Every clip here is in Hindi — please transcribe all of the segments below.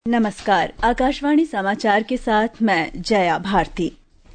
नमस्कार, आकाशवाणी समाचार के साथ मैं जया भारती।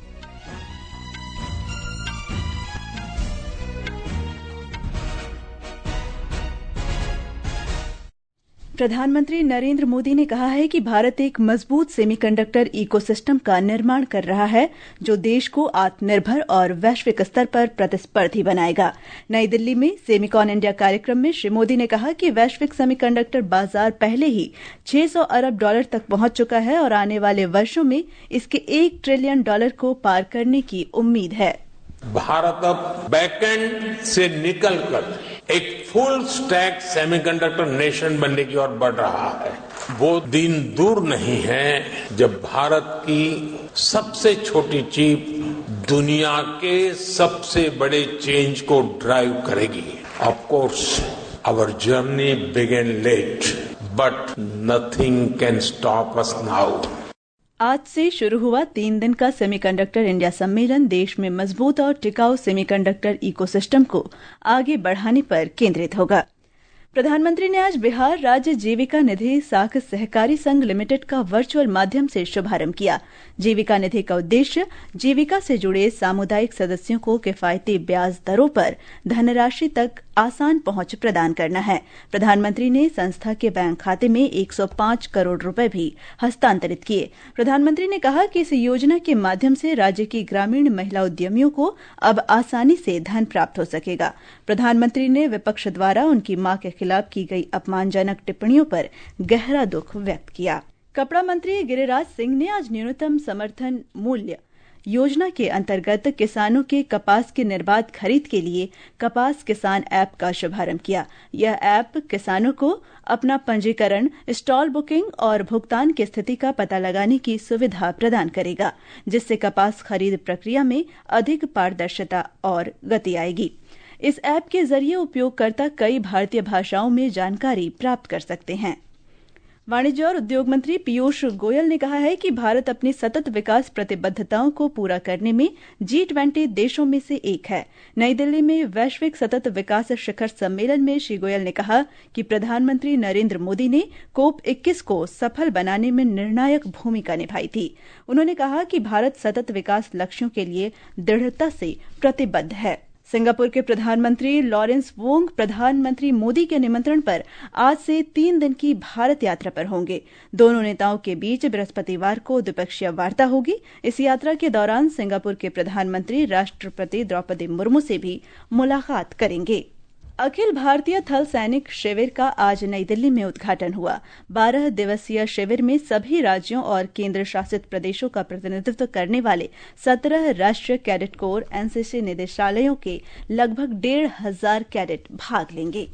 प्रधानमंत्री नरेंद्र मोदी ने कहा है कि भारत एक मजबूत सेमीकंडक्टर इकोसिस्टम का निर्माण कर रहा है, जो देश को आत्मनिर्भर और वैश्विक स्तर पर प्रतिस्पर्धी बनाएगा। नई दिल्ली में सेमिकॉन इंडिया कार्यक्रम में श्री मोदी ने कहा कि वैश्विक सेमीकंडक्टर बाजार पहले ही $600 अरब तक पहुंच चुका है और आने वाले वर्षों में इसके $1 ट्रिलियन को पार करने की उम्मीद है। भारत अब बैकएंड से निकलकर एक फुल स्टैक सेमीकंडक्टर नेशन बनने की ओर बढ़ रहा है। वो दिन दूर नहीं है जब भारत की सबसे छोटी चिप दुनिया के सबसे बड़े चेंज को ड्राइव करेगी। Of course our journey began late, but nothing can stop us now. आज से शुरू हुआ 3 दिन का सेमीकंडक्टर इंडिया सम्मेलन देश में मजबूत और टिकाऊ सेमीकंडक्टर इकोसिस्टम को आगे बढ़ाने पर केंद्रित होगा। प्रधानमंत्री ने आज बिहार राज्य जीविका निधि साख सहकारी संघ लिमिटेड का वर्चुअल माध्यम से शुभारंभ किया। जीविका निधि का उद्देश्य जीविका से जुड़े सामुदायिक सदस्यों को किफायती ब्याज दरों पर धनराशि तक आसान पहुंच प्रदान करना है। प्रधानमंत्री ने संस्था के बैंक खाते में 105 करोड़ रुपए भी हस्तांतरित किए। प्रधानमंत्री ने कहा कि इस योजना के माध्यम से राज्य की ग्रामीण महिला उद्यमियों को अब आसानी से धन प्राप्त हो सकेगा। प्रधानमंत्री ने विपक्ष द्वारा उनकी मां के खिलाफ की गई अपमानजनक टिप्पणियों पर गहरा दुख व्यक्त किया। कपड़ा मंत्री गिरिराज सिंह ने आज न्यूनतम समर्थन मूल्य योजना के अंतर्गत किसानों के कपास की निर्बाध खरीद के लिए कपास किसान ऐप का शुभारंभ किया। यह ऐप किसानों को अपना पंजीकरण, स्टॉल बुकिंग और भुगतान की स्थिति का पता लगाने की सुविधा प्रदान करेगा, जिससे कपास खरीद प्रक्रिया में अधिक पारदर्शिता और गति आएगी। इस ऐप के जरिए उपयोगकर्ता कई भारतीय भाषाओं में जानकारी प्राप्त कर सकते हैं। वाणिज्य और उद्योग मंत्री पीयूष गोयल ने कहा है कि भारत अपनी सतत विकास प्रतिबद्धताओं को पूरा करने में G20 देशों में से एक है। नई दिल्ली में वैश्विक सतत विकास शिखर सम्मेलन में श्री गोयल ने कहा कि प्रधानमंत्री नरेंद्र मोदी ने COP21 को सफल बनाने में निर्णायक भूमिका निभाई थी। उन्होंने कहा कि भारत सतत विकास लक्ष्यों के लिए दृढ़ता से प्रतिबद्ध है। सिंगापुर के प्रधानमंत्री लॉरेंस वोंग प्रधानमंत्री मोदी के निमंत्रण पर आज से 3 दिन की भारत यात्रा पर होंगे। दोनों नेताओं के बीच बृहस्पतिवार को द्विपक्षीय वार्ता होगी। इस यात्रा के दौरान सिंगापुर के प्रधानमंत्री राष्ट्रपति द्रौपदी मुर्मू से भी मुलाकात करेंगे। अखिल भारतीय थल सैनिक शिविर का आज नई दिल्ली में उद्घाटन हुआ। 12 दिवसीय शिविर में सभी राज्यों और केंद्र शासित प्रदेशों का प्रतिनिधित्व करने वाले 17 राष्ट्रीय कैडेट कोर एनसीसी निदेशालयों के लगभग 1,500 कैडेट भाग लेंगे।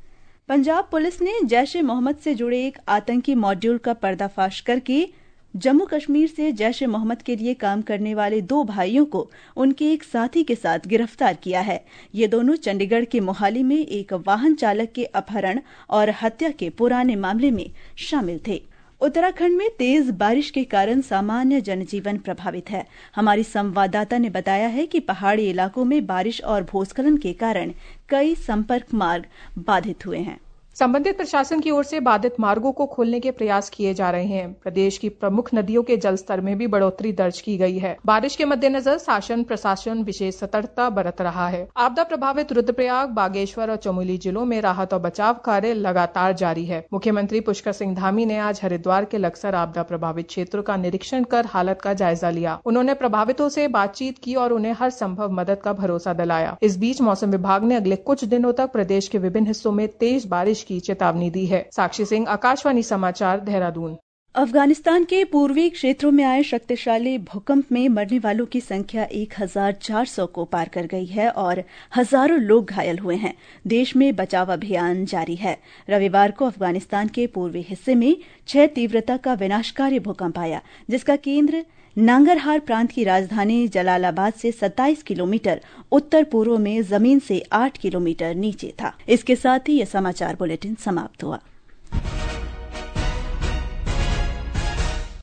पंजाब पुलिस ने जैश ए मोहम्मद से जुड़े एक आतंकी मॉड्यूल का पर्दाफाश करके जम्मू कश्मीर से जैश ए मोहम्मद के लिए काम करने वाले 2 भाइयों को उनके एक साथी के साथ गिरफ्तार किया है। ये दोनों चंडीगढ़ के मोहाली में एक वाहन चालक के अपहरण और हत्या के पुराने मामले में शामिल थे। उत्तराखंड में तेज बारिश के कारण सामान्य जनजीवन प्रभावित है। हमारी संवाददाता ने बताया है कि पहाड़ी इलाकों में बारिश और भूस्खलन के कारण कई संपर्क मार्ग बाधित हुए हैं। संबंधित प्रशासन की ओर से बाधित मार्गों को खोलने के प्रयास किए जा रहे हैं। प्रदेश की प्रमुख नदियों के जलस्तर में भी बढ़ोतरी दर्ज की गई है। बारिश के मद्देनजर शासन प्रशासन विशेष सतर्कता बरत रहा है। आपदा प्रभावित रुद्रप्रयाग, बागेश्वर और चमोली जिलों में राहत और बचाव कार्य लगातार जारी है। मुख्यमंत्री पुष्कर सिंह धामी ने आज हरिद्वार के लक्सर आपदा प्रभावित क्षेत्रों का निरीक्षण कर हालत का जायजा लिया। उन्होंने प्रभावितों से बातचीत की और उन्हें हर संभव मदद का भरोसा दिलाया। इस बीच मौसम विभाग ने अगले कुछ दिनों तक प्रदेश के विभिन्न हिस्सों में तेज बारिश की चेतावनी दी है। साक्षी सिंह, आकाशवाणी समाचार, देहरादून। अफगानिस्तान के पूर्वी क्षेत्रों में आए शक्तिशाली भूकंप में मरने वालों की संख्या 1,400 को पार कर गई है और हजारों लोग घायल हुए हैं। देश में बचाव अभियान जारी है। रविवार को अफगानिस्तान के पूर्वी हिस्से में 6 तीव्रता का विनाशकारी भूकंप आया, जिसका केंद्र नांगरहार प्रांत की राजधानी जलालाबाद से 27 किलोमीटर उत्तर पूर्व में जमीन से 8 किलोमीटर नीचे था। इसके साथ ही यह समाचार बुलेटिन समाप्त हुआ।